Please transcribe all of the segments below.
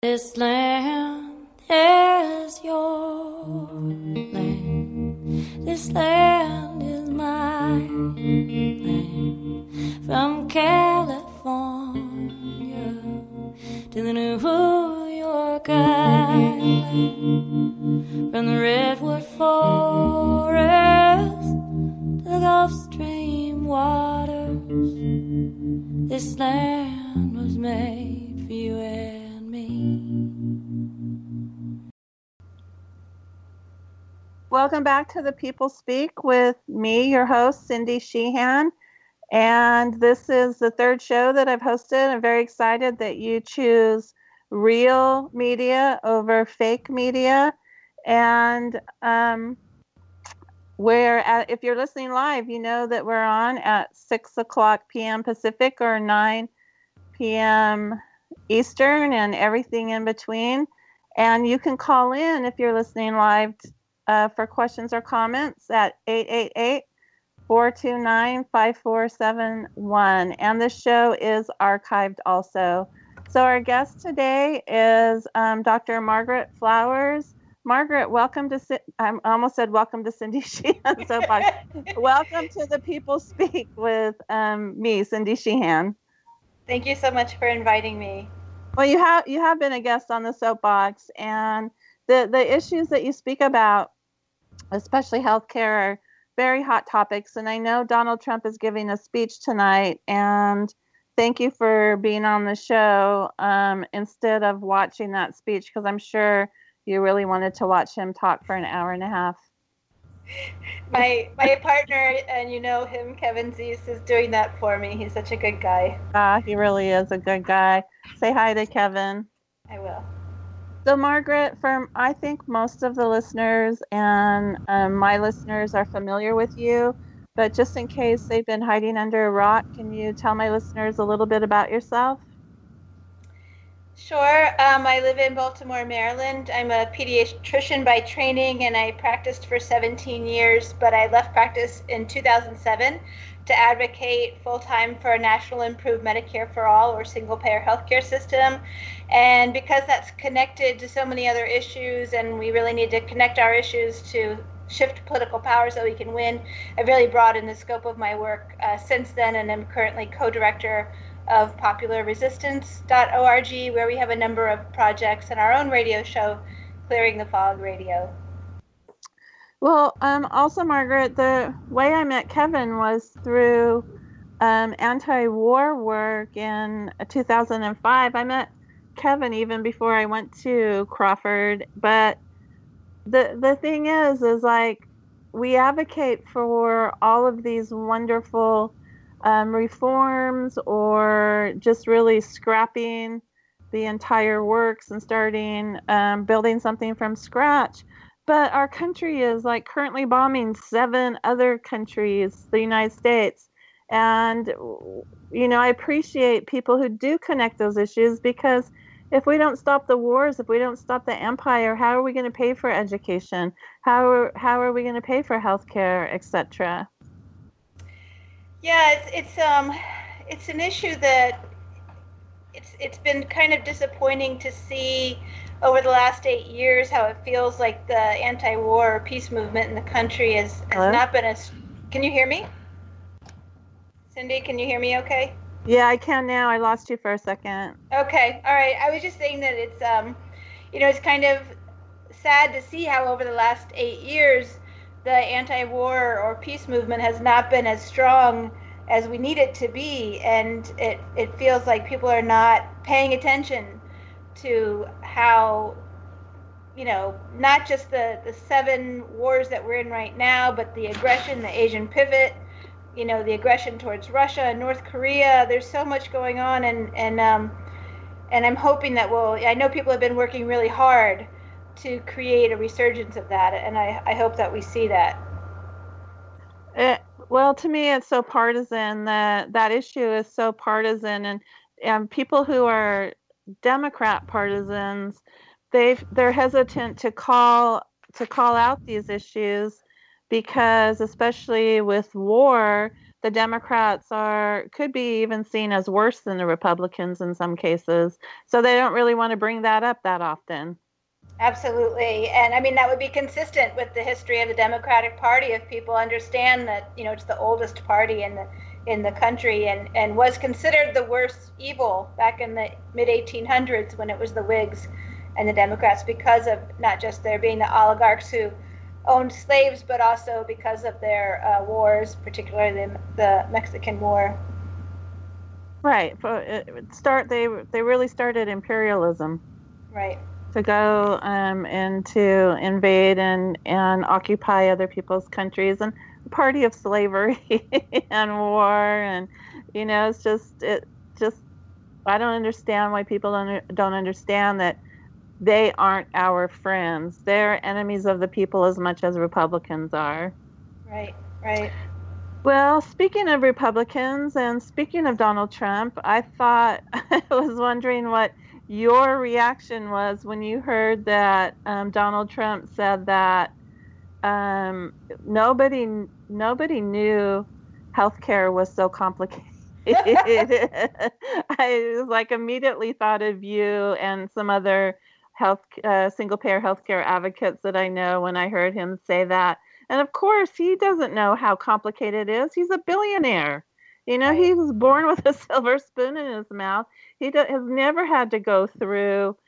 This land is your land. This land is my land. From California to the New York Island. From the Redwood Forest to the Gulf Stream waters. This land was made for you and me. Welcome back to The People Speak with me, your host, Cindy Sheehan. And this is the third show that I've hosted. I'm very excited that you choose real media over fake media. And if you're listening live, you know that we're on at 6 o'clock p.m. Pacific or 9 p.m. Eastern and everything in between. And you can call in if you're listening live for questions or comments at 888-429-5471. And the show is archived also. So our guest today is Dr. Margaret Flowers. Margaret, welcome to, I almost said welcome to Cindy Sheehan. So welcome to The People Speak with me, Cindy Sheehan. Thank you so much for inviting me. Well, you have been a guest on the Soapbox, and the issues that you speak about, especially healthcare, are very hot topics. And I know Donald Trump is giving a speech tonight, and thank you for being on the show instead of watching that speech, because I'm sure you really wanted to watch him talk for an hour and a half. My partner, and you know him, Kevin Zeese, is doing that for me. He's such a good guy. He really is a good guy. Say hi to Kevin. I will. So Margaret, I think most of the listeners and my listeners are familiar with you, but just in case they've been hiding under a rock, can you tell my listeners a little bit about yourself? Sure. I live in Baltimore, Maryland. I'm a pediatrician by training, and I practiced for 17 years, but I left practice in 2007 to advocate full-time for a national improved Medicare for all or single-payer healthcare system. And because that's connected to so many other issues, and we really need to connect our issues to shift political power so we can win, I've really broadened the scope of my work since then, and I'm currently co-director of popularresistance.org, where we have a number of projects and our own radio show, Clearing the Fog Radio. Well, also, Margaret, the way I met Kevin was through anti-war work in 2005. I met Kevin even before I went to Crawford. But the thing is like, we advocate for all of these wonderful reforms, or just really scrapping the entire works and starting building something from scratch. But our country is like currently bombing 7 other countries, the United States. And, you know, I appreciate people who do connect those issues, because if we don't stop the wars, if we don't stop the empire, how are we going to pay for education? How are we going to pay for healthcare, etc.? Yeah, it's an issue that it's been kind of disappointing to see over the last 8 years how it feels like the anti-war or peace movement in the country has not been as. Can you hear me? Cindy, can you hear me okay? Yeah, I can now. I lost you for a second. Okay, all right. I was just saying that it's it's kind of sad to see how over the last 8 years the anti-war or peace movement has not been as strong as we need it to be, and it feels like people are not paying attention to how, not just the 7 wars that we're in right now, but the aggression, the Asian pivot, the aggression towards Russia and North Korea. There's so much going on, and I'm hoping that I know people have been working really hard to create a resurgence of that, and I hope that we see that. Well, to me, it's so partisan. That issue is so partisan, and people who are Democrat partisans, they're hesitant to call out these issues, because especially with war, the Democrats could be even seen as worse than the Republicans in some cases. So they don't really want to bring that up that often. Absolutely. And I mean, that would be consistent with the history of the Democratic Party if people understand that, it's the oldest party in the country and was considered the worst evil back in the mid 1800s when it was the Whigs and the Democrats, because of not just there being the oligarchs who owned slaves, but also because of their wars, particularly the Mexican War. Right. They really started imperialism. Right. To go and to invade and occupy other people's countries, and a party of slavery and war, and it's just I don't understand why people don't understand that they aren't our friends. They're enemies of the people as much as Republicans are. Right. Well, speaking of Republicans and speaking of Donald Trump, I was wondering what your reaction was when you heard that Donald Trump said that nobody knew healthcare was so complicated. I immediately thought of you and some other single-payer healthcare advocates that I know when I heard him say that. And of course, he doesn't know how complicated it is. He's a billionaire. He was born with a silver spoon in his mouth. He has never had to go through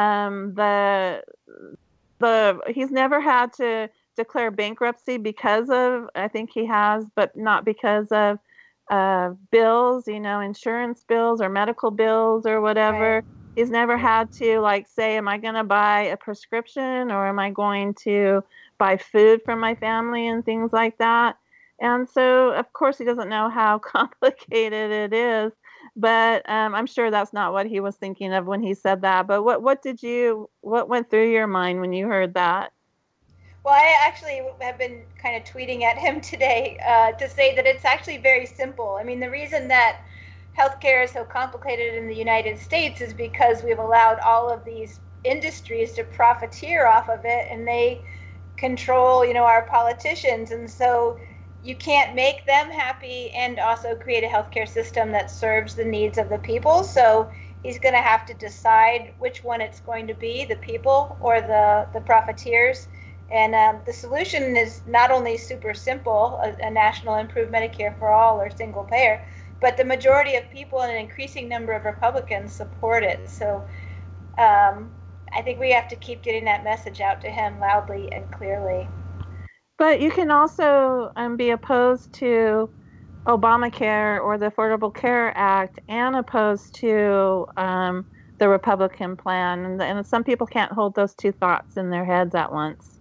he's never had to declare bankruptcy because of, I think he has, but not because of bills, insurance bills or medical bills or whatever. Right. He's never had to say, am I going to buy a prescription or am I going to buy food for my family and things like that. And so, of course, he doesn't know how complicated it is, but I'm sure that's not what he was thinking of when he said that. But what went through your mind when you heard that? Well, I actually have been kind of tweeting at him today to say that it's actually very simple. I mean, the reason that healthcare is so complicated in the United States is because we've allowed all of these industries to profiteer off of it, and they control, our politicians. And so you can't make them happy and also create a healthcare system that serves the needs of the people. So he's going to have to decide which one it's going to be, the people or the profiteers. And the solution is not only super simple, a national improved Medicare for all or single payer, but the majority of people and an increasing number of Republicans support it. So I think we have to keep getting that message out to him loudly and clearly. But you can also be opposed to Obamacare or the Affordable Care Act and opposed to the Republican plan. And some people can't hold those two thoughts in their heads at once.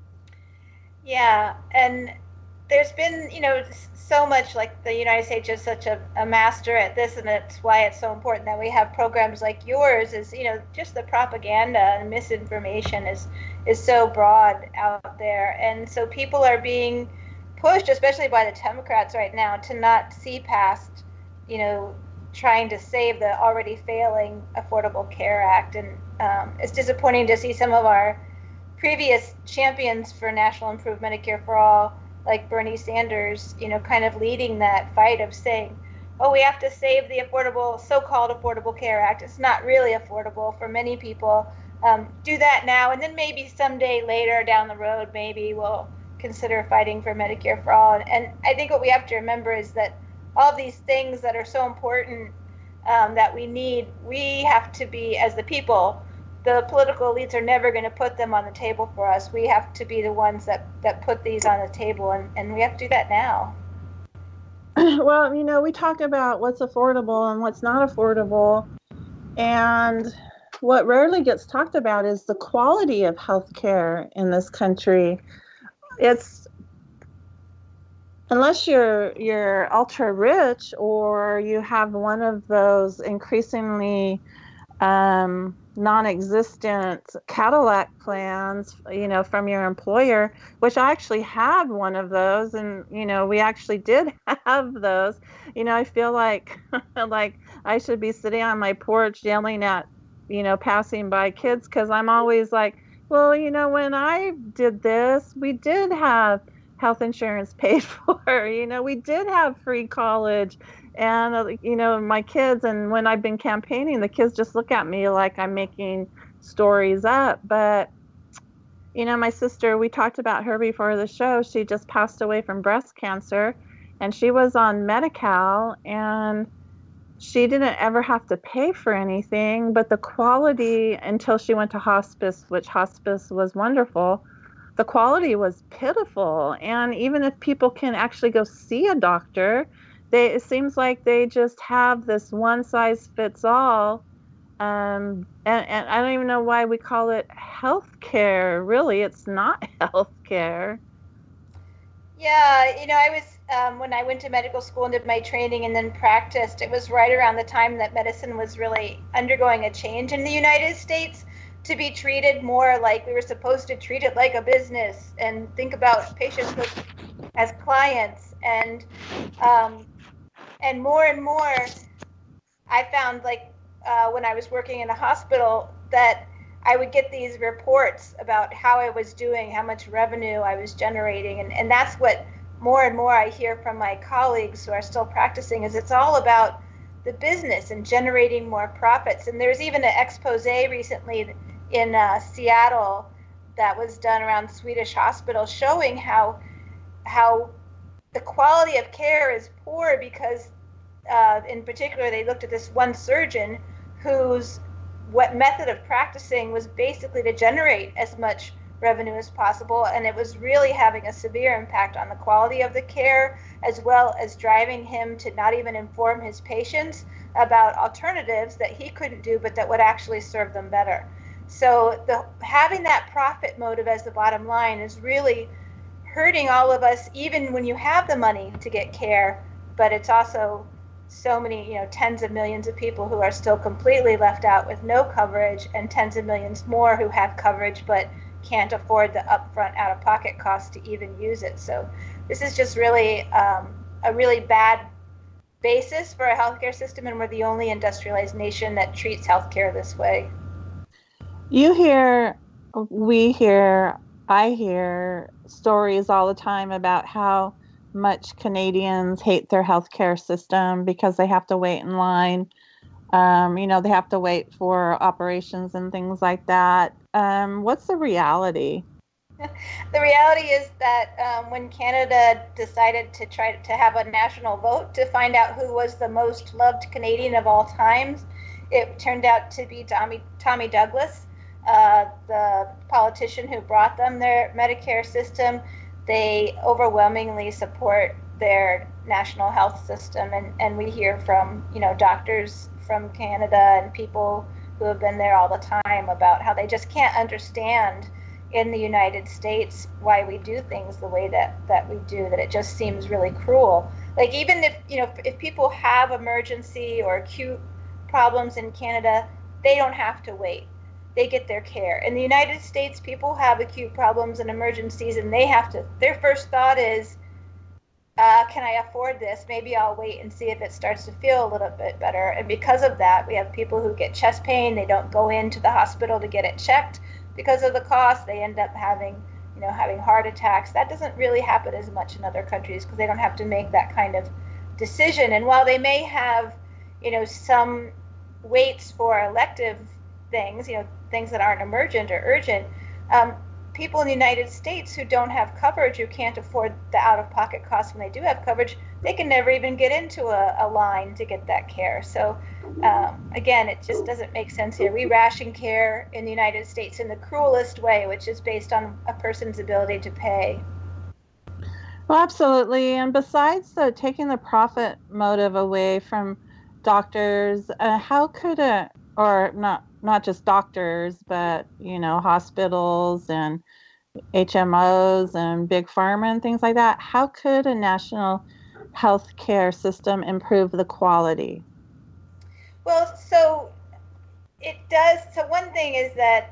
Yeah, and there's been, so much, the United States is such a master at this, and that's why it's so important that we have programs like yours. Is just the propaganda and misinformation is so broad out there, and so people are being pushed, especially by the Democrats right now, to not see past trying to save the already failing Affordable Care Act. And it's disappointing to see some of our previous champions for national improved Medicare for all, like Bernie Sanders, kind of leading that fight of saying, oh, we have to save the so-called Affordable Care Act. It's not really affordable for many people. Do that now, and then maybe someday later down the road, maybe we'll consider fighting for Medicare for all. And I think what we have to remember is that all these things that are so important that we need, we have to be, as the people, the political elites are never going to put them on the table for us. We have to be the ones that put these on the table, and we have to do that now. Well, we talk about what's affordable and what's not affordable, and what rarely gets talked about is the quality of healthcare in this country. It's, unless you're ultra rich or you have one of those increasingly non-existent Cadillac plans, from your employer, which I actually have one of those, and we actually did have those. I feel like I should be sitting on my porch yelling at passing by kids, because I'm always like, well, when I did this, we did have health insurance paid for. We did have free college, and my kids, and when I've been campaigning, the kids just look at me like I'm making stories up. But my sister, we talked about her before the show. She just passed away from breast cancer, and she was on Medi-Cal, and she didn't ever have to pay for anything, but the quality, until she went to hospice, which hospice was wonderful, the quality was pitiful. And even if people can actually go see a doctor, it seems like they just have this one size fits all. And I don't even know why we call it health care. Really, it's not health care. Yeah, I was, when I went to medical school and did my training and then practiced, it was right around the time that medicine was really undergoing a change in the United States to be treated more like we were supposed to treat it like a business and think about patients as clients. And more and more, I found when I was working in a hospital that I would get these reports about how I was doing, how much revenue I was generating. And that's what more and more I hear from my colleagues who are still practicing, is it's all about the business and generating more profits. And there's even an expose recently in Seattle that was done around Swedish hospitals showing how the quality of care is poor because in particular they looked at this one surgeon whose method of practicing was basically to generate as much revenue as possible, and it was really having a severe impact on the quality of the care, as well as driving him to not even inform his patients about alternatives that he couldn't do but that would actually serve them better. So having that profit motive as the bottom line is really hurting all of us, even when you have the money to get care, but it's also so many, tens of millions of people who are still completely left out with no coverage, and tens of millions more who have coverage but can't afford the upfront out-of-pocket cost to even use it. So this is just really a really bad basis for a healthcare system, and we're the only industrialized nation that treats healthcare this way. You hear, we hear, I hear stories all the time about how much Canadians hate their healthcare system because they have to wait in line. They have to wait for operations and things like that. What's the reality? The reality is that when Canada decided to try to have a national vote to find out who was the most loved Canadian of all times, it turned out to be Tommy Douglas, the politician who brought them their Medicare system. They overwhelmingly support their national health system, and we hear from doctors from Canada and people who have been there all the time about how they just can't understand in the United States why we do things the way that we do, that it just seems really cruel. Like, even if people have emergency or acute problems in Canada, they don't have to wait. They get their care. In the United States, people have acute problems and emergencies, and their first thought is, can I afford this? Maybe I'll wait and see if it starts to feel a little bit better. And because of that, we have people who get chest pain. They don't go into the hospital to get it checked because of the cost. They end up having heart attacks. That doesn't really happen as much in other countries because they don't have to make that kind of decision. And while they may have, some waits for elective things, things that aren't emergent or urgent, people in the United States who don't have coverage, who can't afford the out-of-pocket costs when they do have coverage, they can never even get into a line to get that care. So again, it just doesn't make sense here. We ration care in the United States in the cruelest way, which is based on a person's ability to pay. Well, absolutely. And besides taking the profit motive away from doctors, how could or not just doctors, but hospitals and HMOs and big pharma and things like that, how could a national health care system improve the quality? Well, so it does. So one thing is that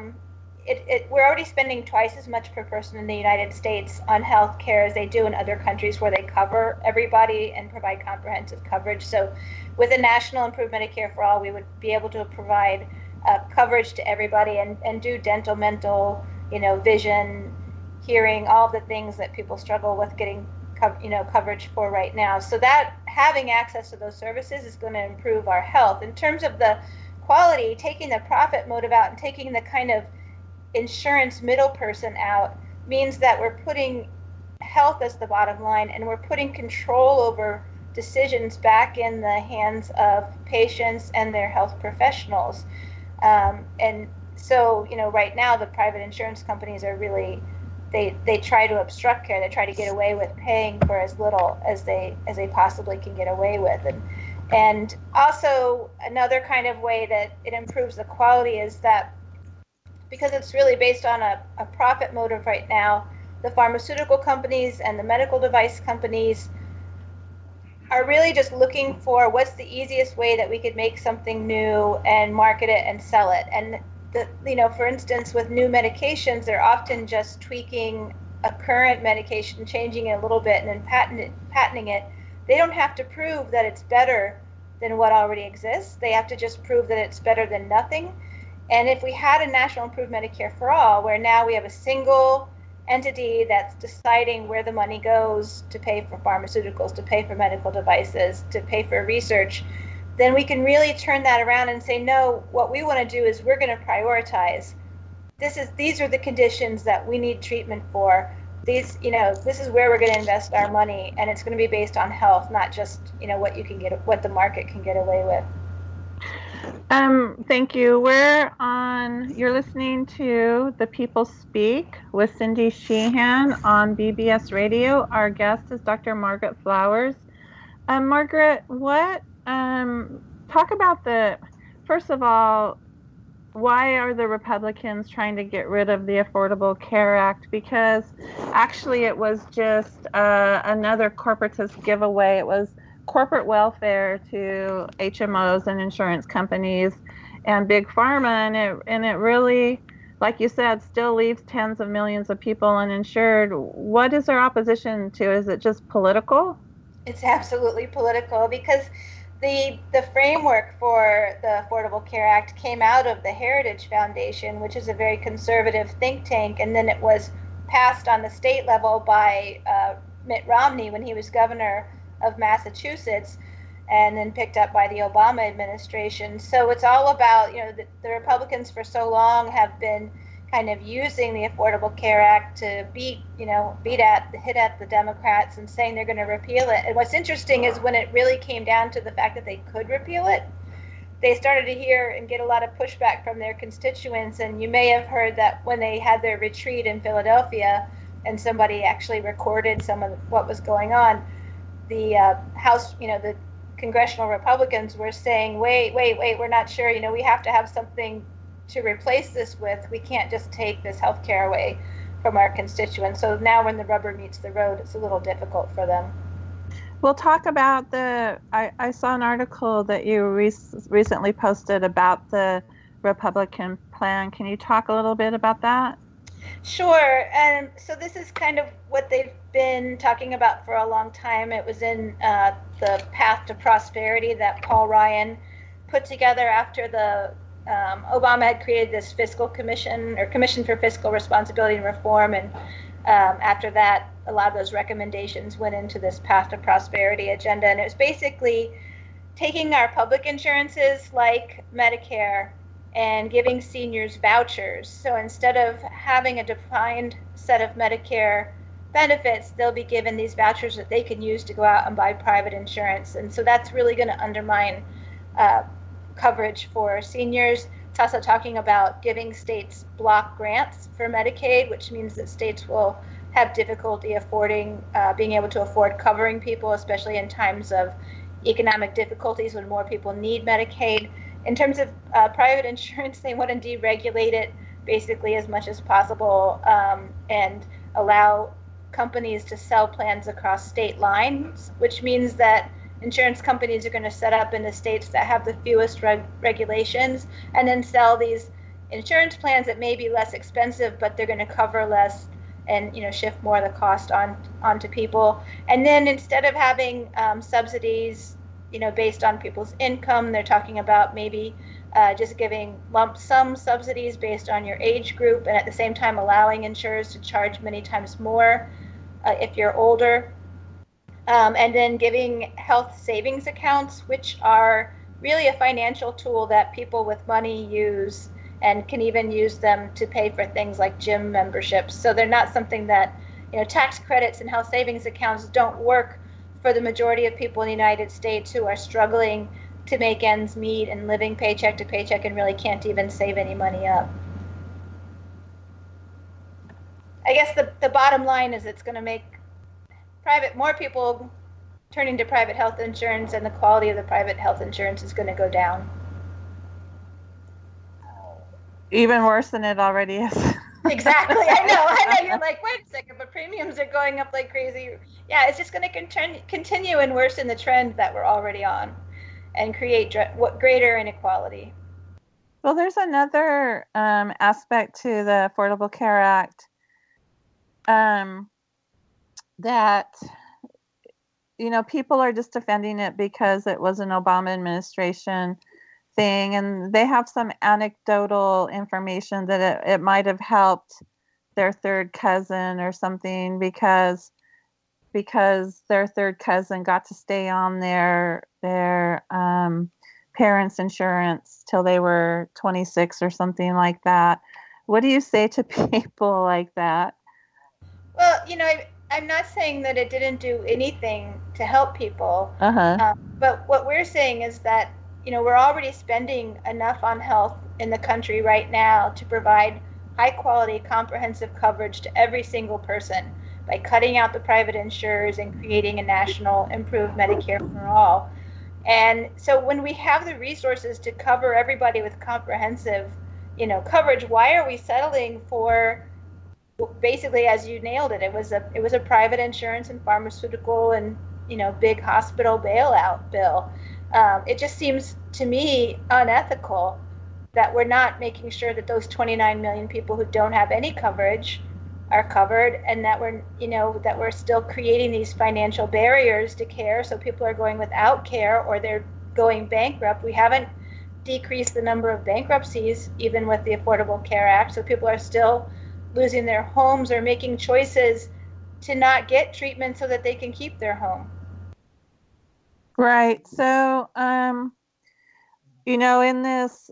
we're already spending twice as much per person in the United States on health care as they do in other countries where they cover everybody and provide comprehensive coverage. So with a national improved Medicare for all, we would be able to provide coverage to everybody and do dental, mental, vision, hearing all the things that people struggle with getting coverage for right now. So that having access to those services is going to improve our health. In terms of the quality, taking the profit motive out and taking the kind of insurance middle person out means that we're putting health as the bottom line, and we're putting control over decisions back in the hands of patients and their health professionals. And so, right now the private insurance companies are really, they try to obstruct care. They try to get away with paying for as little as they possibly can get away with. And also another kind of way that it improves the quality is that because it's really based on a profit motive right now, the pharmaceutical companies and the medical device companies are really just looking for what's the easiest way that we could make something new and market it and sell it. And for instance, with new medications, they're often just tweaking a current medication, changing it a little bit, and then patenting it. They don't have to prove that it's better than what already exists. They have to just prove that it's better than nothing. And if we had a National Improved Medicare for All, where now we have a single entity that's deciding where the money goes to pay for pharmaceuticals, to pay for medical devices, to pay for research, then we can really turn that around and say, no, what we want to do is we're going to prioritize. These are the conditions that we need treatment for. This is where we're going to invest our money, and it's going to be based on health, not just, what the market can get away with. Thank you. You're listening to The People Speak with Cindy Sheehan on BBS Radio. Our guest is Dr. Margaret Flowers. Margaret, talk about first of all, why are the Republicans trying to get rid of the Affordable Care Act? Because actually it was just another corporatist giveaway. It was corporate welfare to HMOs and insurance companies and big pharma, and it really, like you said, still leaves tens of millions of people uninsured. What is their opposition to? Is it just political? It's absolutely political, because the framework for the Affordable Care Act came out of the Heritage Foundation, which is a very conservative think tank, and then it was passed on the state level by Mitt Romney when he was governor of Massachusetts, and then picked up by the Obama administration. So it's all about, the Republicans for so long have been kind of using the Affordable Care Act to hit at the Democrats and saying they're going to repeal it. And what's interesting is when it really came down to the fact that they could repeal it, they started to hear and get a lot of pushback from their constituents. And you may have heard that when they had their retreat in Philadelphia and somebody actually recorded some of what was going on, the House, the congressional Republicans were saying, wait, we're not sure, we have to have something to replace this with. We can't just take this health care away from our constituents. So now when the rubber meets the road, it's a little difficult for them. We'll talk about I saw an article that you recently posted about the Republican plan. Can you talk a little bit about that? Sure. And so this is kind of what they've been talking about for a long time. It was in the Path to Prosperity that Paul Ryan put together after the Obama had created this fiscal commission, or Commission for Fiscal Responsibility and Reform. And after that, a lot of those recommendations went into this Path to Prosperity agenda. And it was basically taking our public insurances like Medicare and giving seniors vouchers. So instead of having a defined set of Medicare benefits, they'll be given these vouchers that they can use to go out and buy private insurance. And so that's really going to undermine coverage for seniors. It's also talking about giving states block grants for Medicaid, which means that states will have difficulty being able to afford covering people, especially in times of economic difficulties when more people need Medicaid. In terms of private insurance, they want to deregulate it basically as much as possible and allow companies to sell plans across state lines, which means that insurance companies are going to set up in the states that have the fewest regulations and then sell these insurance plans that may be less expensive, but they're going to cover less and shift more of the cost onto people. And then instead of having subsidies based on people's income, they're talking about maybe just giving lump sum subsidies based on your age group, and at the same time allowing insurers to charge many times more if you're older. And then giving health savings accounts, which are really a financial tool that people with money use and can even use them to pay for things like gym memberships. So they're not something that, tax credits and health savings accounts don't work for the majority of people in the United States who are struggling to make ends meet and living paycheck to paycheck and really can't even save any money up. I guess the bottom line is it's going to make more people turning to private health insurance, and the quality of the private health insurance is going to go down. Even worse than it already is. Exactly. I know. You're like, wait a second, but premiums are going up like crazy. Yeah, it's just going to continue and worsen the trend that we're already on and create greater inequality. Well, there's another aspect to the Affordable Care Act that, people are just defending it because it was an Obama administration thing, and they have some anecdotal information that it might have helped their third cousin or something because their third cousin got to stay on their parents' insurance till they were 26 or something like that. What do you say to people like that? Well, I'm not saying that it didn't do anything to help people, but what we're saying is that, we're already spending enough on health in the country right now to provide high quality, comprehensive coverage to every single person by cutting out the private insurers and creating a national improved Medicare for all. And so when we have the resources to cover everybody with comprehensive, coverage, why are we settling for basically, as you nailed it, it was a private insurance and pharmaceutical and big hospital bailout bill? It just seems to me unethical that we're not making sure that those 29 million people who don't have any coverage are covered, and that we're still creating these financial barriers to care, so people are going without care or they're going bankrupt. We haven't decreased the number of bankruptcies even with the Affordable Care Act, so people are still losing their homes or making choices to not get treatment so that they can keep their home. Right. So, in this,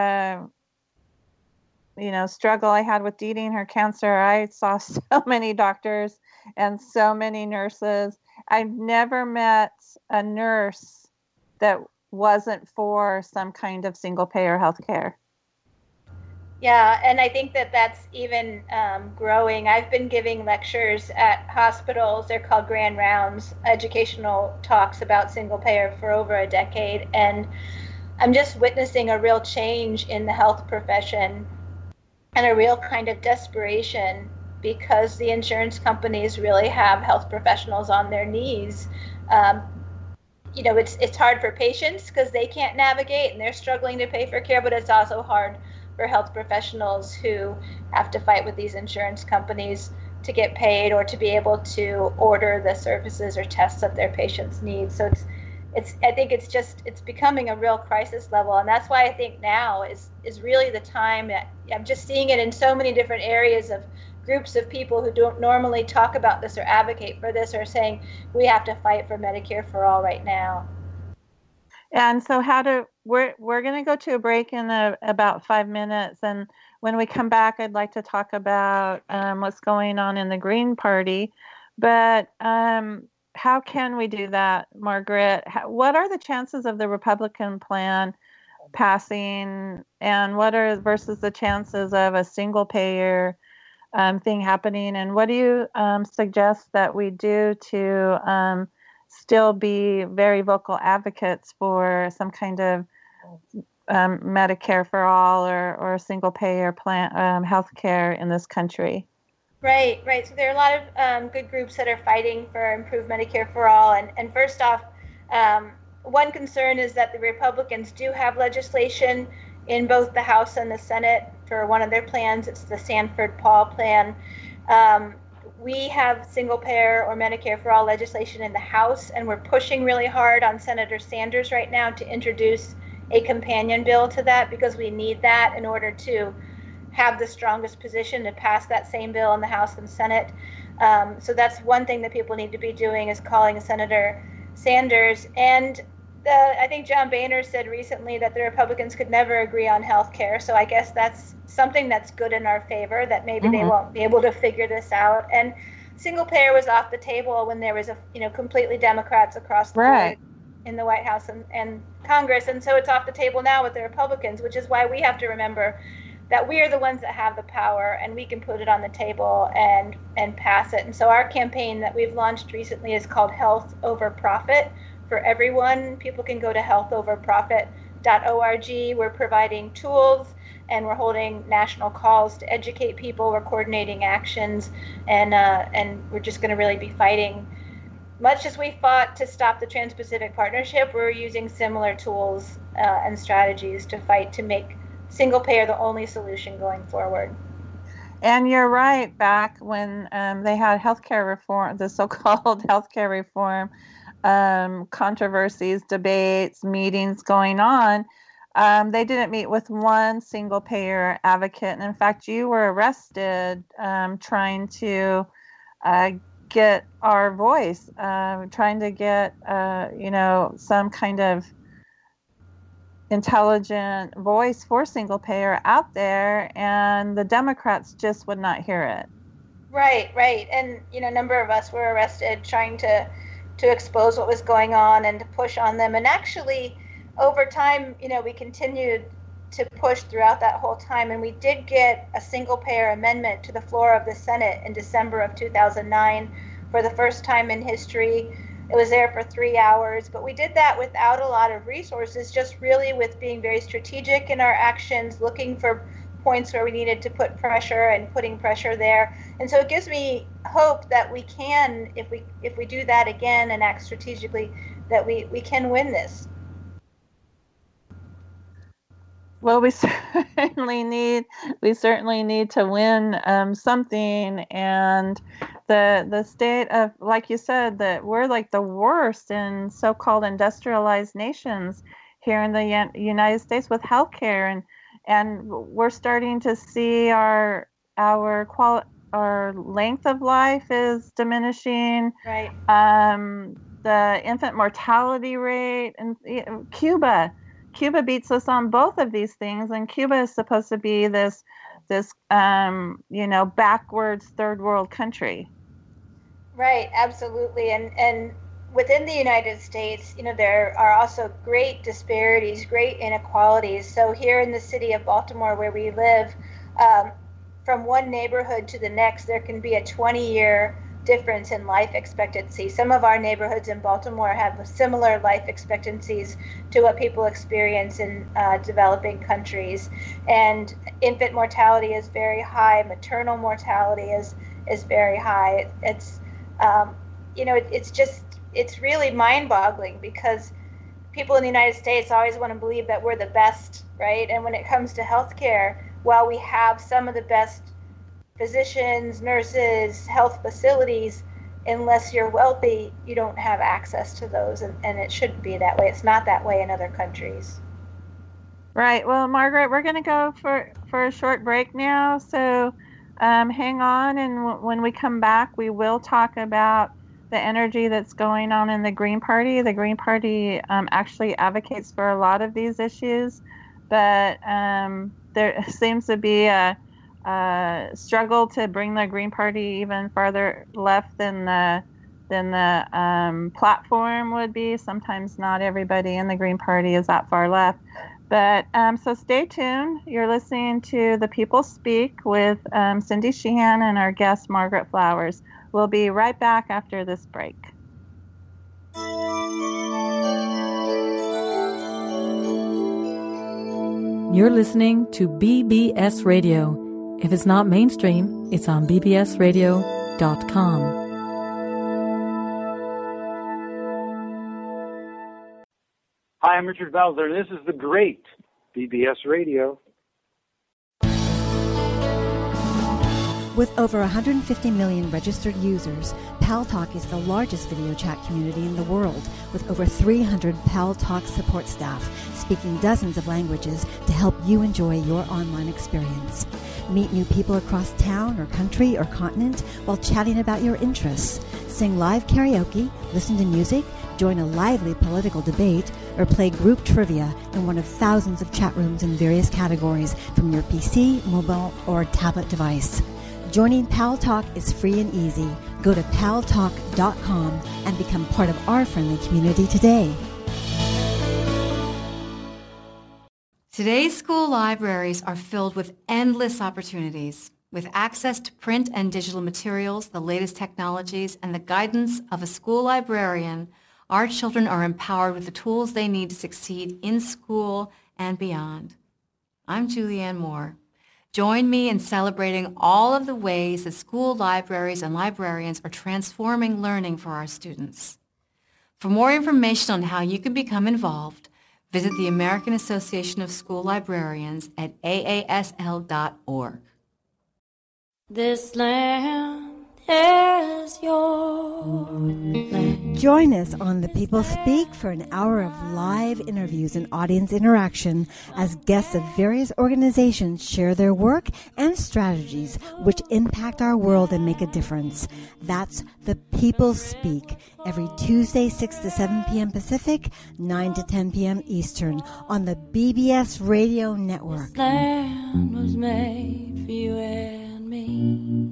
struggle I had with Dee and her cancer, I saw so many doctors and so many nurses. I've never met a nurse that wasn't for some kind of single payer healthcare. Yeah, and I think that that's even growing. I've been giving lectures at hospitals. They're called Grand Rounds, educational talks about single payer for over a decade. And I'm just witnessing a real change in the health profession and a real kind of desperation because the insurance companies really have health professionals on their knees. It's hard for patients because they can't navigate and they're struggling to pay for care, but it's also hard for health professionals who have to fight with these insurance companies to get paid or to be able to order the services or tests that their patients need. So I think it's becoming a real crisis level, and that's why I think now is really the time. I'm just seeing it in so many different areas of groups of people who don't normally talk about this or advocate for this, or saying we have to fight for Medicare for all right now. And so we're going to go to a break in about 5 minutes. And when we come back, I'd like to talk about what's going on in the Green Party. But how can we do that, Margaret? What are the chances of the Republican plan passing? And what are versus the chances of a single payer thing happening? And what do you suggest that we do to still be very vocal advocates for some kind of Medicare for all or a single payer plan healthcare in this country? Right. So there are a lot of good groups that are fighting for improved Medicare for all. And first off, one concern is that the Republicans do have legislation in both the House and the Senate for one of their plans. It's the Sanford-Paul plan. We have single payer or Medicare for all legislation in the House, and we're pushing really hard on Senator Sanders right now to introduce a companion bill to that, because we need that in order to have the strongest position to pass that same bill in the House and Senate. So that's one thing that people need to be doing, is calling Senator Sanders. And I think John Boehner said recently that the Republicans could never agree on health care. So I guess that's something that's good in our favor, that maybe they won't be able to figure this out. And single payer was off the table when there was completely Democrats across the board in the White House and Congress. And so it's off the table now with the Republicans, which is why we have to remember that we are the ones that have the power, and we can put it on the table and pass it. And so our campaign that we've launched recently is called Health Over Profit for everyone. People can go to healthoverprofit.org. We're providing tools, and we're holding national calls to educate people. We're coordinating actions, and we're just going to really be fighting. Much as we fought to stop the Trans-Pacific Partnership, we're using similar tools and strategies to fight to make single payer the only solution going forward. And you're right, back when they had healthcare reform, the so-called healthcare reform controversies, debates, meetings going on, they didn't meet with one single payer advocate. And in fact, you were arrested trying to get our voice, trying to get, some kind of intelligent voice for single payer out there, and the Democrats just would not hear it. Right. And, a number of us were arrested trying to expose what was going on and to push on them. And actually, over time, we continued to push throughout that whole time. And we did get a single payer amendment to the floor of the Senate in December of 2009 for the first time in history. It was there for 3 hours, but we did that without a lot of resources, just really with being very strategic in our actions, looking for points where we needed to put pressure and putting pressure there. And so it gives me hope that we can, if we do that again and act strategically, that we can win this. Well, we certainly need to win something, and the state of, like you said, that we're like the worst in so-called industrialized nations here in the United States with healthcare, and we're starting to see our length of life is diminishing. Right. The infant mortality rate, and Cuba beats us on both of these things, and Cuba is supposed to be this backwards third world country. Right, absolutely. And within the United States, there are also great disparities, great inequalities. So here in the city of Baltimore, where we live, from one neighborhood to the next, there can be a 20-year difference in life expectancy. Some of our neighborhoods in Baltimore have similar life expectancies to what people experience in developing countries. And infant mortality is very high. Maternal mortality is very high. It's it's really mind-boggling, because people in the United States always want to believe that we're the best, right? And when it comes to healthcare, while we have some of the best physicians, nurses, health facilities, unless you're wealthy, you don't have access to those, and it shouldn't be that way. It's not that way in other countries. Right. Well, Margaret, we're going to go for a short break now, so hang on, and when we come back, we will talk about the energy that's going on in the Green Party. The Green Party actually advocates for a lot of these issues, but there seems to be a struggle to bring the Green Party even farther left than the platform would be. Sometimes not everybody in the Green Party is that far left. But so stay tuned. You're listening to The People Speak with Cindy Sheehan and our guest, Margaret Flowers. We'll be right back after this break. You're listening to BBS Radio. If it's not mainstream, it's on bbsradio.com. Hi, I'm Richard Belzer, and this is the great BBS Radio. With over 150 million registered users, Paltalk is the largest video chat community in the world, with over 300 Paltalk support staff speaking dozens of languages to help you enjoy your online experience. Meet new people across town or country or continent while chatting about your interests. Sing live karaoke, listen to music, join a lively political debate, or play group trivia in one of thousands of chat rooms in various categories from your PC, mobile, or tablet device. Joining Paltalk is free and easy. Go to paltalk.com and become part of our friendly community today. Today's school libraries are filled with endless opportunities. With access to print and digital materials, the latest technologies, and the guidance of a school librarian, our children are empowered with the tools they need to succeed in school and beyond. I'm Julianne Moore. Join me in celebrating all of the ways that school libraries and librarians are transforming learning for our students. For more information on how you can become involved, visit the American Association of School Librarians at aasl.org. This land is your land. Join us on The People Speak for an hour of live interviews and audience interaction as guests of various organizations share their work and strategies which impact our world and make a difference. That's The People Speak, every Tuesday 6 to 7 p.m. Pacific, 9 to 10 p.m. Eastern on the BBS Radio Network. This land was made for you and me.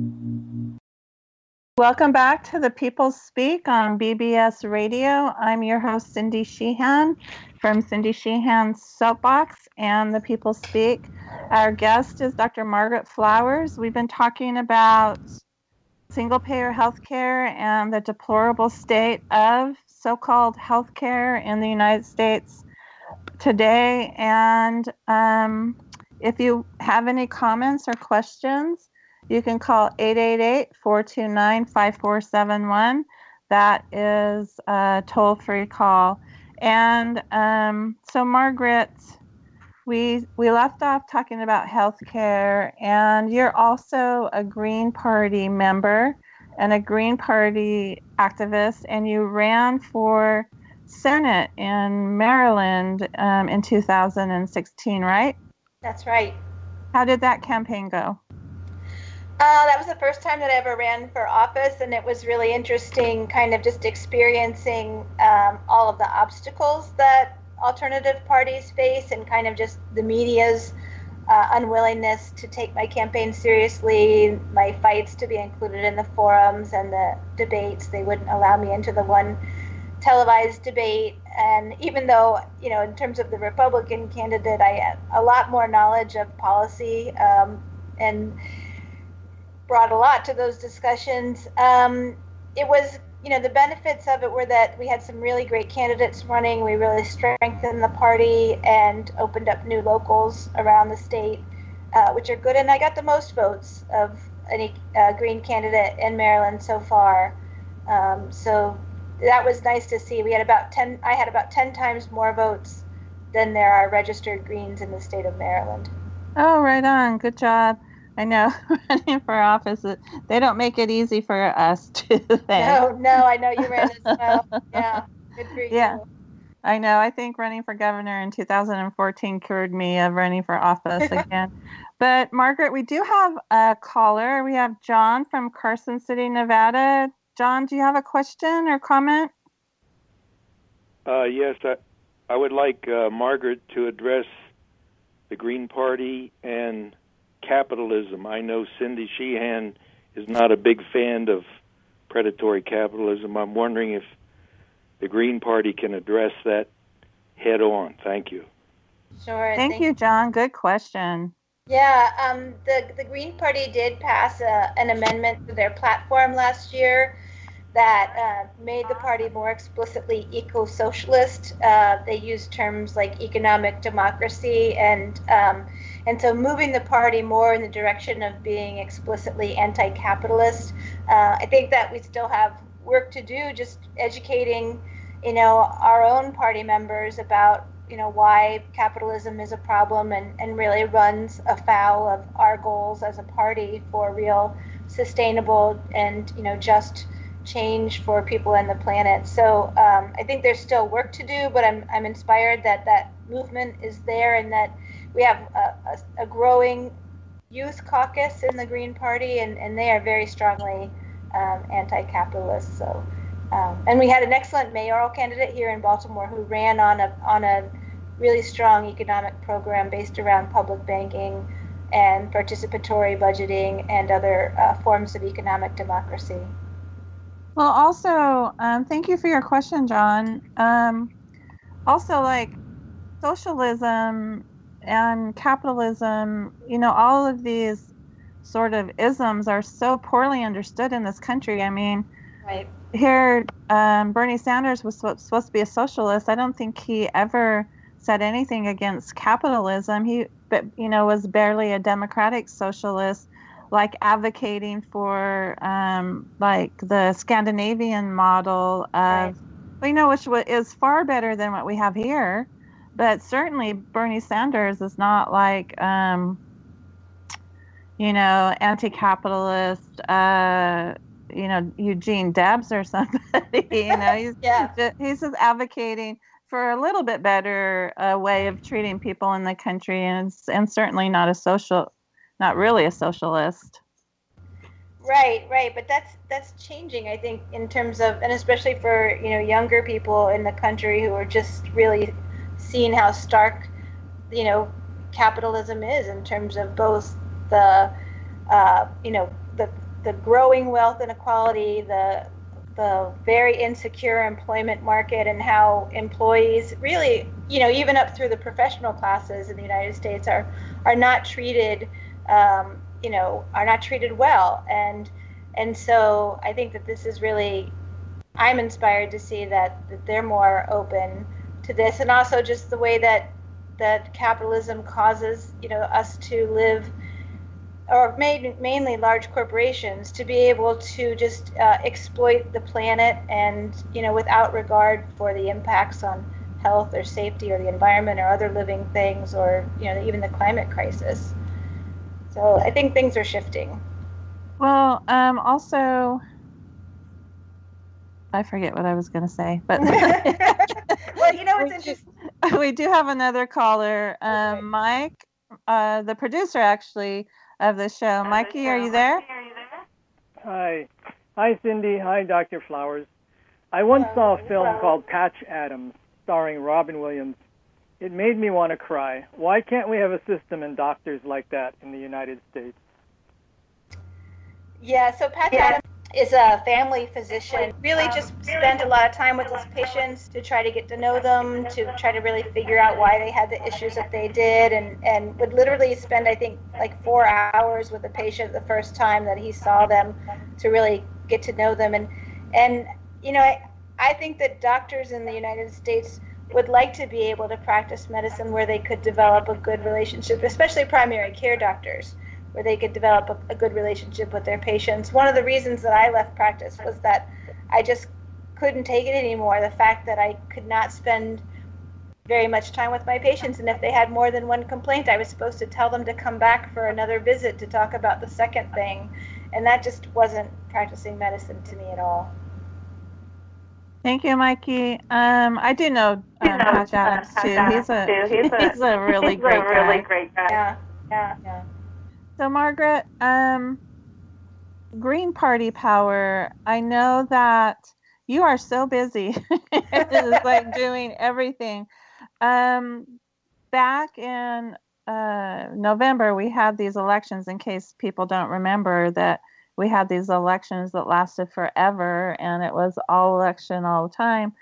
Welcome back to The People Speak on BBS Radio. I'm your host, Cindy Sheehan from Cindy Sheehan's Soapbox and The People Speak. Our guest is Dr. Margaret Flowers. We've been talking about single-payer healthcare and the deplorable state of so-called healthcare in the United States today. And if you have any comments or questions, you can call 888-429-5471. That is a toll-free call. And so, Margaret, we left off talking about healthcare, and you're also a Green Party member and a Green Party activist, and you ran for Senate in Maryland in 2016, right? That's right. How did that campaign go? That was the first time that I ever ran for office, and it was really interesting kind of just experiencing all of the obstacles that alternative parties face and kind of just the media's unwillingness to take my campaign seriously, my fights to be included in the forums and the debates. They wouldn't allow me into the one televised debate. And even though, in terms of the Republican candidate, I had a lot more knowledge of policy and brought a lot to those discussions. It was, the benefits of it were that we had some really great candidates running. We really strengthened the party and opened up new locals around the state, which are good. And I got the most votes of any Green candidate in Maryland so far. So that was nice to see. I had about 10 times more votes than there are registered Greens in the state of Maryland. Oh, right on. Good job. I know, running for office, they don't make it easy for us, do they? No, I know you ran as well. Yeah, good for you. Yeah, I know. I think running for governor in 2014 cured me of running for office again. But, Margaret, we do have a caller. We have John from Carson City, Nevada. John, do you have a question or comment? Yes, I would like Margaret to address the Green Party and capitalism. I know Cindy Sheehan is not a big fan of predatory capitalism. I'm wondering if the Green Party can address that head on. Thank you. Sure. Thank you, John. Good question. Yeah, the Green Party did pass an amendment to their platform last year that made the party more explicitly eco-socialist. They used terms like economic democracy, and so moving the party more in the direction of being explicitly anti-capitalist. I think that we still have work to do, just educating, our own party members about, why capitalism is a problem and really runs afoul of our goals as a party for real sustainable and, just change for people and the planet. So I think there's still work to do, but I'm inspired that that movement is there and that we have a growing youth caucus in the Green Party, and they are very strongly anti-capitalist. So, and we had an excellent mayoral candidate here in Baltimore who ran on a really strong economic program based around public banking and participatory budgeting and other forms of economic democracy. Well, also, thank you for your question, John. Also, like socialism and capitalism, all of these sort of isms are so poorly understood in this country. I mean, right. Here, Bernie Sanders was supposed to be a socialist. I don't think he ever said anything against capitalism. He, was barely a democratic socialist, like advocating for like the Scandinavian model of, right. Which is far better than what we have here. But certainly Bernie Sanders is not like, anti-capitalist, Eugene Debs or somebody. He's he's just advocating for a little bit better way of treating people in the country, and certainly not really a socialist. Right, but that's changing, I think, in terms of, and especially for younger people in the country who are just really seeing how stark capitalism is in terms of both the the growing wealth inequality, the very insecure employment market, and how employees really, even up through the professional classes in the United States are not treated, are not treated well. And so I think that this is really, I'm inspired to see that they're more open to this, and also just the way that capitalism causes, us to live, or mainly large corporations, to be able to just exploit the planet and, without regard for the impacts on health or safety or the environment or other living things, or, even the climate crisis. So I think things are shifting. Well, also, I forget what I was going to say, but well, it's interesting. We do have another caller, Mike, the producer actually of the show. Mikey, are you there? Hi, Cindy. Hi, Dr. Flowers. I once saw a film called Patch Adams, starring Robin Williams. It made me want to cry. Why can't we have a system and doctors like that in the United States? Yeah, so Patch Adams is a family physician. Really just spent a lot of time with his patients to try to get to know them, to try to really figure out why they had the issues that they did, and would literally spend, I think, like 4 hours with a patient the first time that he saw them to really get to know them. And I think that doctors in the United States would like to be able to practice medicine where they could develop a good relationship, especially primary care doctors, where they could develop a good relationship with their patients. One of the reasons that I left practice was that I just couldn't take it anymore, the fact that I could not spend very much time with my patients, and if they had more than one complaint, I was supposed to tell them to come back for another visit to talk about the second thing, and that just wasn't practicing medicine to me at all. Thank you, Mikey. I do know Patch Adams too. He's a really great guy. Yeah. So, Margaret, Green Party power, I know that you are so busy. It's like doing everything. Back in November, we had these elections, in case people don't remember, that we had these elections that lasted forever, and it was all election all the time.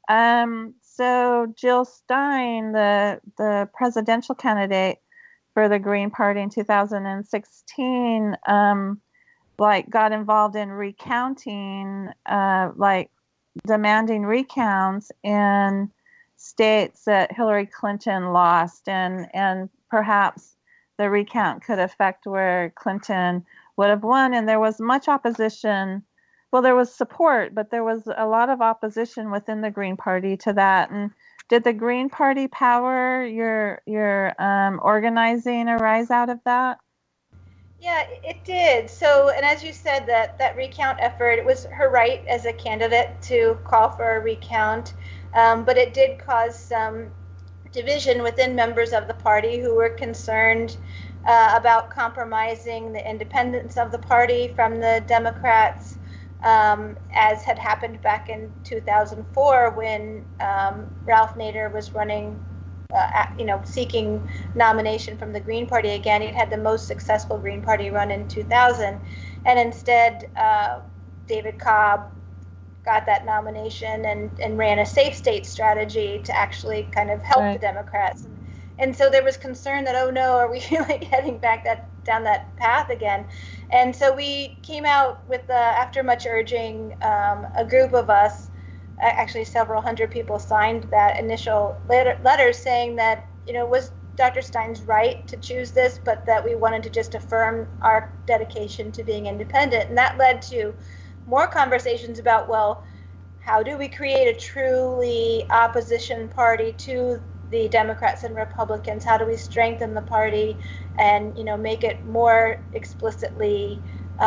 So Jill Stein, the presidential candidate for the Green Party in 2016, got involved in recounting, demanding recounts in states that Hillary Clinton lost, and perhaps the recount could affect where Clinton would have won. And there was much opposition. Well, there was support, but there was a lot of opposition within the Green Party to that. And did the Green Party power, your organizing, arise out of that? Yeah, it did. So, and as you said, that recount effort, it was her right as a candidate to call for a recount, but it did cause some division within members of the party who were concerned about compromising the independence of the party from the Democrats, as had happened back in 2004 when Ralph Nader was running, seeking nomination from the Green Party again. He'd had the most successful Green Party run in 2000, and instead David Cobb got that nomination and ran a safe state strategy to actually kind of help the Democrats. And so there was concern that, oh no, are we like heading back down that path again? And so we came out with, after much urging, a group of us, actually several hundred people, signed that initial letter saying that, was Dr. Stein's right to choose this, but that we wanted to just affirm our dedication to being independent. And that led to more conversations about, well, how do we create a truly opposition party to the Democrats and Republicans? How do we strengthen the party and, make it more explicitly,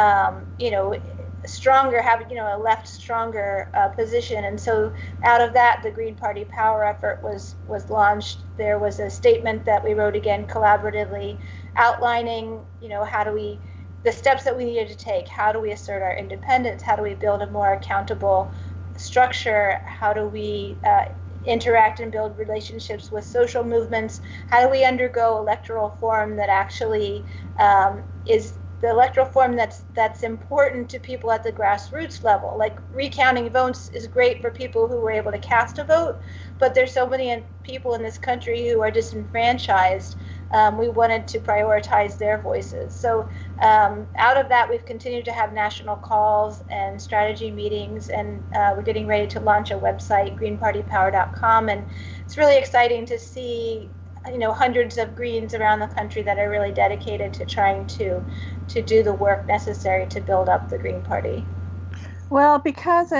stronger, have, a left stronger position? And so out of that, the Green Party Power Effort was launched. There was a statement that we wrote again collaboratively outlining, the steps that we needed to take. How do we assert our independence? How do we build a more accountable structure? How do we interact and build relationships with social movements? How do we undergo electoral reform that actually is the electoral form that's important to people at the grassroots level? Like, recounting votes is great for people who were able to cast a vote, but there's so many people in this country who are disenfranchised. We wanted to prioritize their voices. So out of that, we've continued to have national calls and strategy meetings, and we're getting ready to launch a website, greenpartypower.com, and it's really exciting to see hundreds of Greens around the country that are really dedicated to trying to do the work necessary to build up the Green Party. Well, because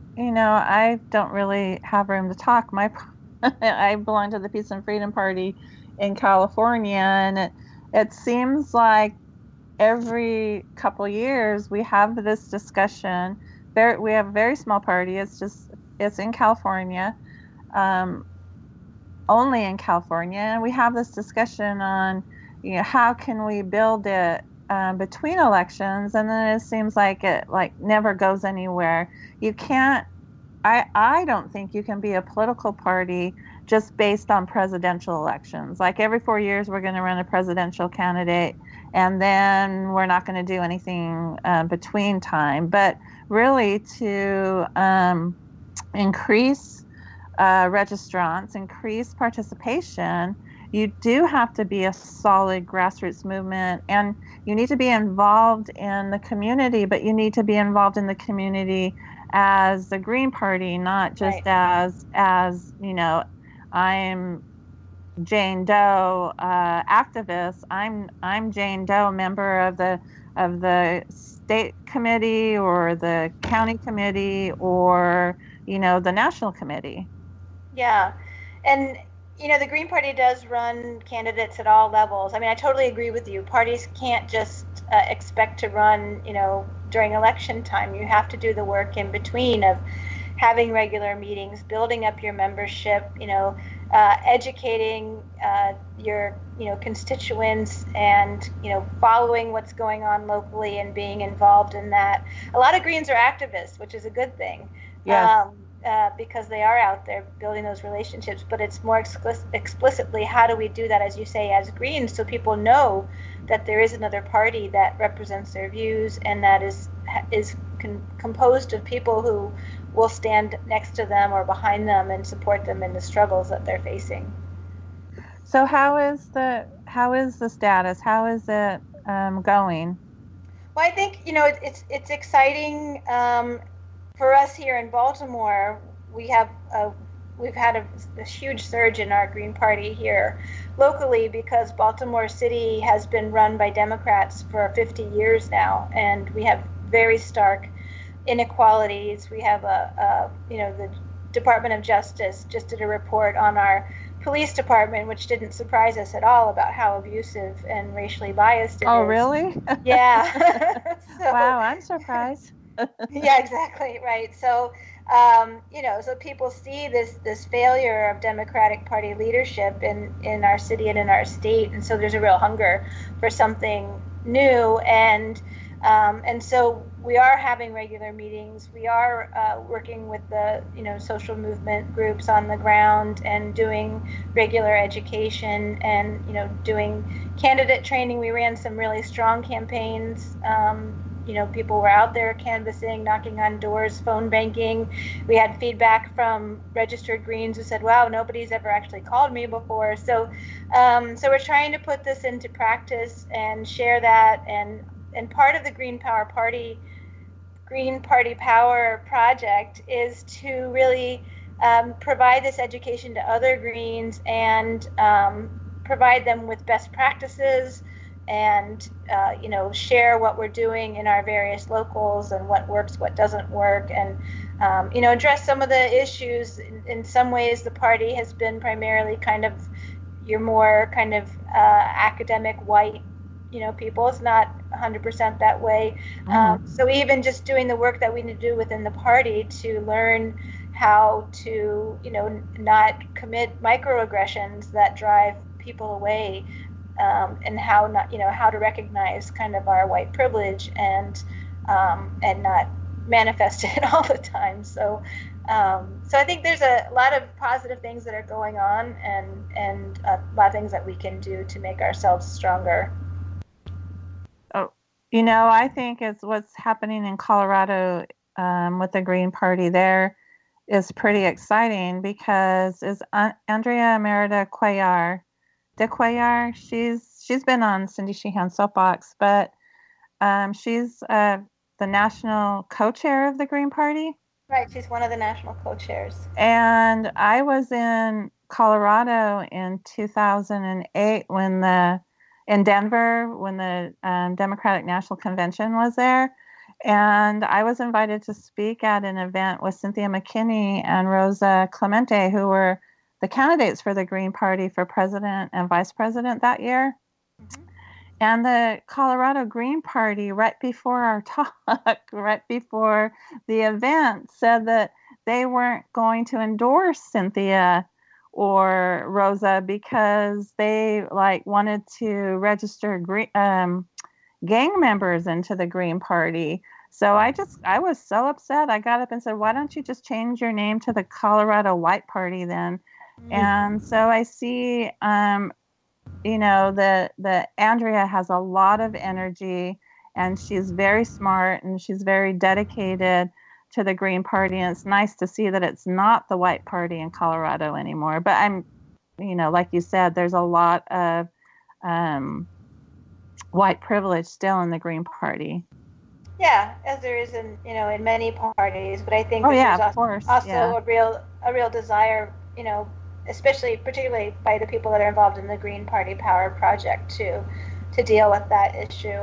I don't really have room to talk. I belong to the Peace and Freedom Party in California, and it seems like every couple years we have this discussion. We have a very small party. It's in California, only in California, and we have this discussion on how can we build it between elections, and then it seems like it never goes anywhere. You can't. I don't think you can be a political party just based on presidential elections. Like, every 4 years we're going to run a presidential candidate, and then we're not going to do anything between time. But really, to increase registrants, increase participation, you do have to be a solid grassroots movement, and you need to be involved in the community, but you need to be involved in the community as the Green Party, not just as I'm Jane Doe activist. I'm Jane Doe, member of the state committee or the county committee or the national committee. Yeah, and the Green Party does run candidates at all levels. I mean, I totally agree with you. Parties can't just expect to run, during election time. You have to do the work in between of having regular meetings, building up your membership, educating your constituents, and following what's going on locally and being involved in that. A lot of Greens are activists, which is a good thing. Yes. Because they are out there building those relationships, but it's more explicitly, how do we do that, as you say, as Greens, so people know that there is another party that represents their views and that is composed of people who will stand next to them or behind them and support them in the struggles that they're facing. So how is the status? How is it going? Well, I think it's exciting. For us here in Baltimore, we've had a huge surge in our Green Party here locally, because Baltimore City has been run by Democrats for 50 years now, and we have very stark inequalities. We have the Department of Justice just did a report on our police department, which didn't surprise us at all about how abusive and racially biased it is. Oh, really? Yeah. So, wow, I'm surprised. yeah, exactly. Right. So, so people see this failure of Democratic Party leadership in our city and in our state, and so there's a real hunger for something new, and so we are having regular meetings. We are working with the social movement groups on the ground and doing regular education and doing candidate training. We ran some really strong campaigns. People were out there canvassing, knocking on doors, phone banking. We had feedback from registered Greens who said, wow, nobody's ever actually called me before. So we're trying to put this into practice and share that. And part of the Green Party Power project is to really provide this education to other Greens and provide them with best practices and share what we're doing in our various locals and what works, what doesn't work, and address some of the issues. In some ways, the party has been primarily kind of your more kind of academic white people. It's not 100% that way. So even just doing the work that we need to do within the party to learn how to not commit microaggressions that drive people away. And how to recognize kind of our white privilege and not manifest it all the time. So I think there's a lot of positive things that are going on and a lot of things that we can do to make ourselves stronger. Oh, I think it's what's happening in Colorado with the Green Party there is pretty exciting because is Andrea Merida Cuellar. She's been on Cindy Sheehan's soapbox, but she's the national co-chair of the Green Party. Right, she's one of the national co-chairs. And I was in Colorado in 2008 in Denver when the Democratic National Convention was there, and I was invited to speak at an event with Cynthia McKinney and Rosa Clemente, who were the candidates for the Green Party for president and vice president that year. Mm-hmm. And the Colorado Green Party, right before our talk, right before the event, said that they weren't going to endorse Cynthia or Rosa because they wanted to register gang members into the Green Party. So I was so upset. I got up and said, why don't you just change your name to the Colorado White Party then? And so I see, the Andrea has a lot of energy and she's very smart and she's very dedicated to the Green Party. And it's nice to see that it's not the White Party in Colorado anymore. But I'm, like you said, there's a lot of white privilege still in the Green Party. Yeah, as there is in many parties. But I think there's also a real desire, particularly by the people that are involved in the Green Party Power Project to deal with that issue.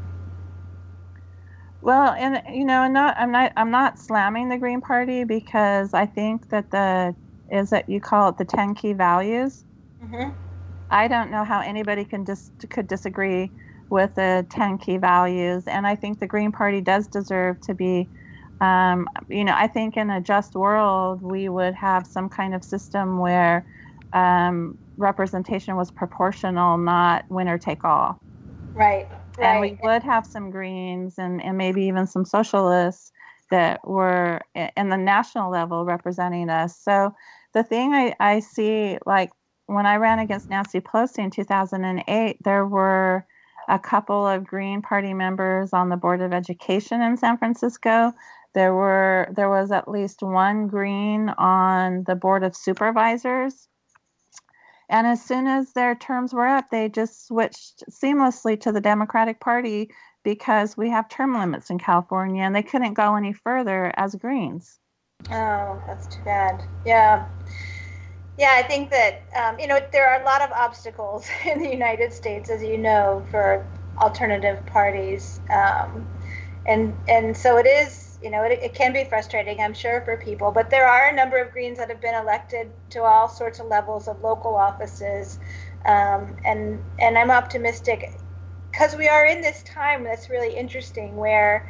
Well, and I'm not slamming the Green Party because I think that you call it the 10 key values. Mm-hmm. I don't know how anybody could disagree with the 10 key values, and I think the Green Party does deserve to be. I think in a just world, we would have some kind of system where representation was proportional, not winner take all. Right. And we would have some Greens and maybe even some socialists that were in the national level representing us. So the thing I see, like when I ran against Nancy Pelosi in 2008, there were a couple of Green Party members on the Board of Education in San Francisco. There was at least one Green on the Board of Supervisors. And as soon as their terms were up, they just switched seamlessly to the Democratic Party because we have term limits in California and they couldn't go any further as Greens. Oh, that's too bad. Yeah. Yeah, I think that, there are a lot of obstacles in the United States, as you know, for alternative parties. And so it is, it can be frustrating, I'm sure, for people, but there are a number of Greens that have been elected to all sorts of levels of local offices. And I'm optimistic because we are in this time that's really interesting where,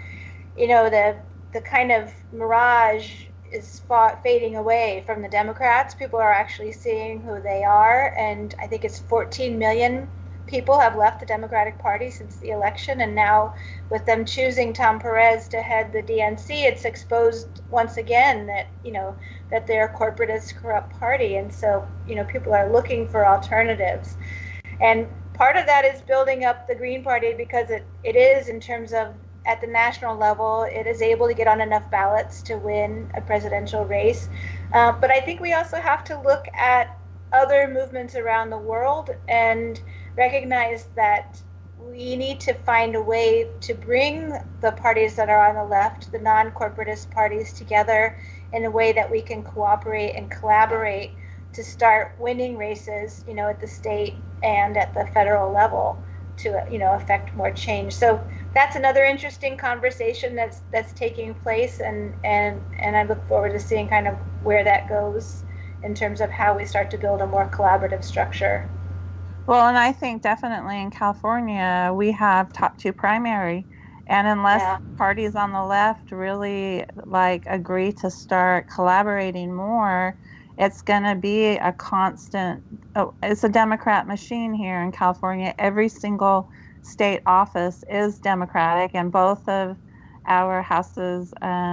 the kind of mirage is fading away from the Democrats. People are actually seeing who they are. And I think it's 14 million people have left the Democratic Party since the election. And now with them choosing Tom Perez to head the DNC, it's exposed once again that, that they're a corporatist, corrupt party. And so, people are looking for alternatives. And part of that is building up the Green Party because it is, in terms of at the national level, it is able to get on enough ballots to win a presidential race. But I think we also have to look at other movements around the world and recognize that we need to find a way to bring the parties that are on the left, the non-corporatist parties, together in a way that we can cooperate and collaborate to start winning races, at the state and at the federal level to, affect more change. So that's another interesting conversation that's taking place, and I look forward to seeing kind of where that goes in terms of how we start to build a more collaborative structure. Well, and I think definitely in California, we have top two primary. And unless parties on the left really agree to start collaborating more, it's going to be a constant, it's a Democrat machine here in California. Every single state office is Democratic, and both of our houses,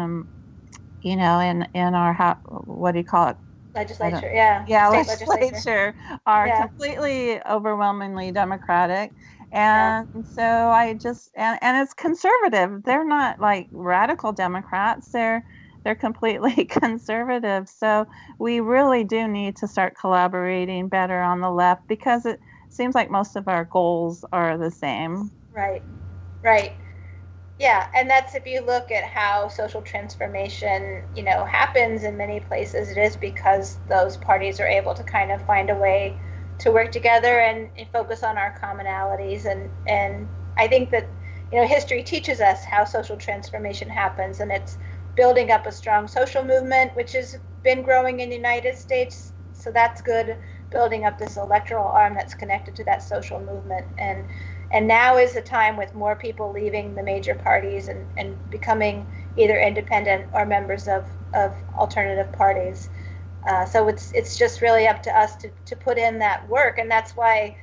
in our, what do you call it? Legislature, legislature are completely overwhelmingly Democratic. And so I just, and it's conservative. They're not like radical Democrats. They're completely conservative. So we really do need to start collaborating better on the left because it seems like most of our goals are the same. Right. Yeah, and that's, if you look at how social transformation, happens in many places, it is because those parties are able to kind of find a way to work together and focus on our commonalities. And I think that, history teaches us how social transformation happens, and it's building up a strong social movement, which has been growing in the United States. So that's good, building up this electoral arm that's connected to that social movement. And now is the time, with more people leaving the major parties and becoming either independent or members of alternative parties. So it's just really up to us to put in that work. And that's why,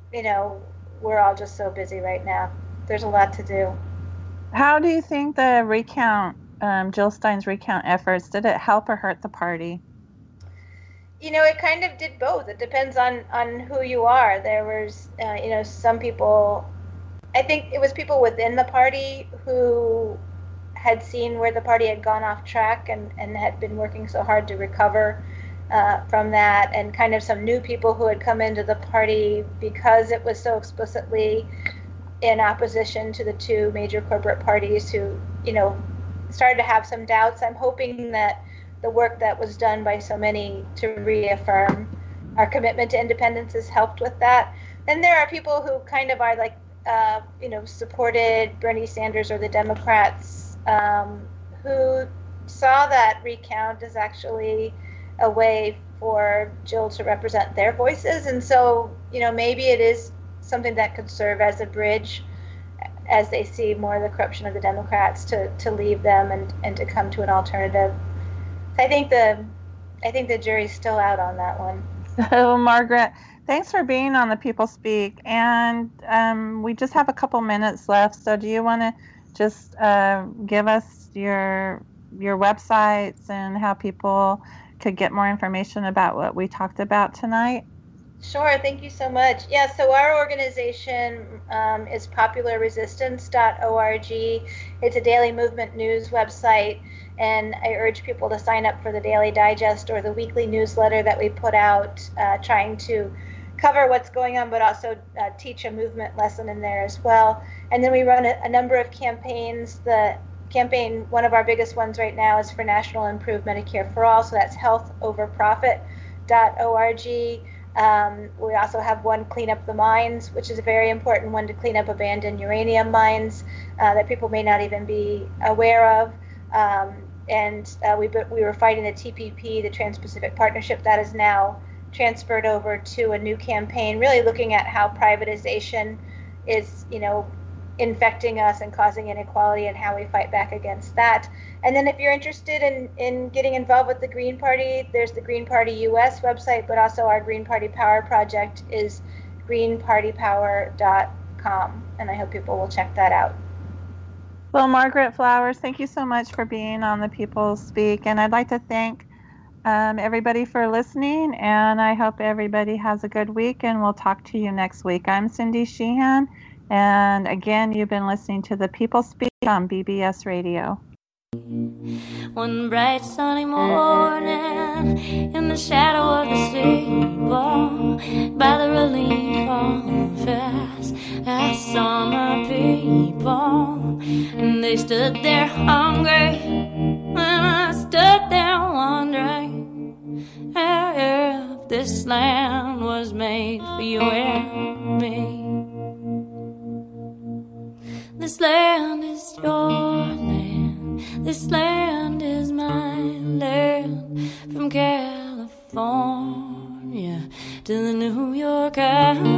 we're all just so busy right now. There's a lot to do. How do you think the recount, Jill Stein's recount efforts, did it help or hurt the party? It kind of did both. It depends on who you are. There was, some people, I think it was people within the party who had seen where the party had gone off track and had been working so hard to recover from that, and kind of some new people who had come into the party because it was so explicitly in opposition to the two major corporate parties who, started to have some doubts. I'm hoping that the work that was done by so many to reaffirm our commitment to independence has helped with that. Then there are people who kind of are supported Bernie Sanders or the Democrats, who saw that recount as actually a way for Jill to represent their voices. And so, maybe it is something that could serve as a bridge as they see more of the corruption of the Democrats to leave them and to come to an alternative. I think the jury's still out on that one. So, Margaret, thanks for being on the People Speak. And we just have a couple minutes left. So do you want to just give us your websites and how people could get more information about what we talked about tonight? Sure, thank you so much. Yeah, so our organization is popularresistance.org. It's a daily movement news website, and I urge people to sign up for the Daily Digest or the weekly newsletter that we put out, trying to cover what's going on, but also teach a movement lesson in there as well. And then we run a number of campaigns. The campaign, one of our biggest ones right now, is for National Improved Medicare for All, so that's healthoverprofit.org. We also have one, Clean Up the Mines, which is a very important one to clean up abandoned uranium mines that people may not even be aware of. We were fighting the TPP, the Trans-Pacific Partnership, that is now transferred over to a new campaign, really looking at how privatization is, infecting us and causing inequality and how we fight back against that. And then if you're interested in getting involved with the Green Party, there's the Green Party US website, but also our Green Party Power project is greenpartypower.com, and I hope people will check that out. Well, Margaret Flowers, thank you so much for being on the People Speak, and I'd like to thank everybody for listening, and I hope everybody has a good week, and we'll talk to you next week. I'm Cindy Sheehan, and again, you've been listening to the People Speak on BBS Radio. One bright sunny morning, in the shadow of the steeple, by the relief office, I saw my people, and they stood there hungry, and I stood there wondering if this land was made for you and me. This land is your land, this land is my land, from California to the New York Island.